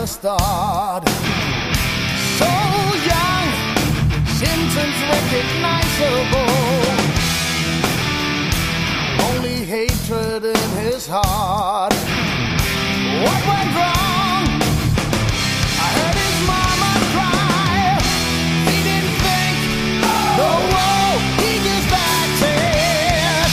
the start. So young, symptoms recognizable, only hatred in his heart. What went wrong? I heard his mama cry. He didn't think, no, he just acted.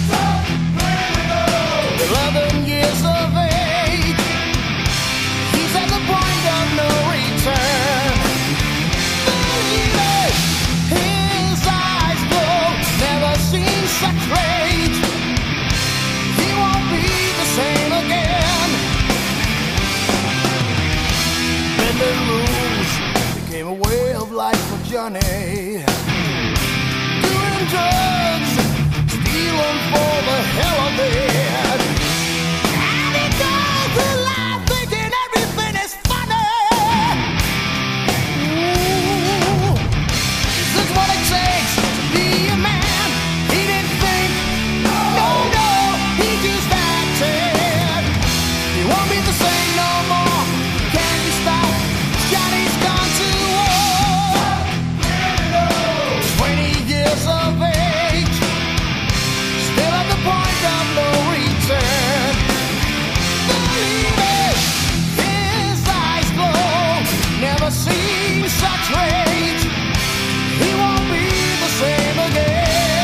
11 years of age, he's at the point of no return. Believe it, his eyes glow, never seen such rage. He won't be the same again. Bending rules became a way of life for Johnny. Doing drugs, stealing for the hell of it. And he goes through life thinking everything is funny. Ooh, is this what it takes to be a man? He didn't think, no, he just acted. He won't be the same no more. Can't you stop? Johnny's gone to war. 20 years of age, still at the point of no return. Believe it, his eyes glow, never seen such rage. He won't be the same again.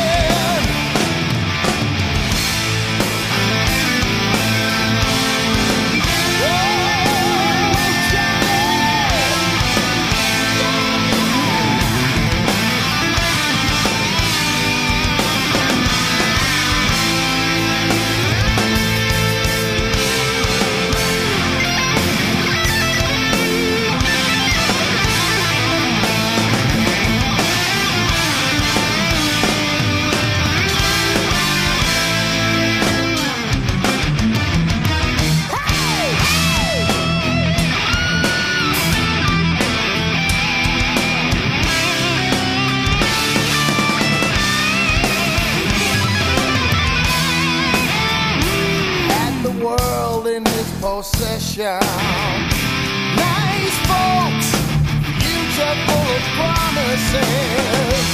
Possession. Nice folks, future full of promises.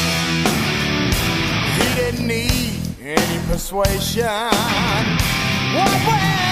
He didn't need any persuasion. What went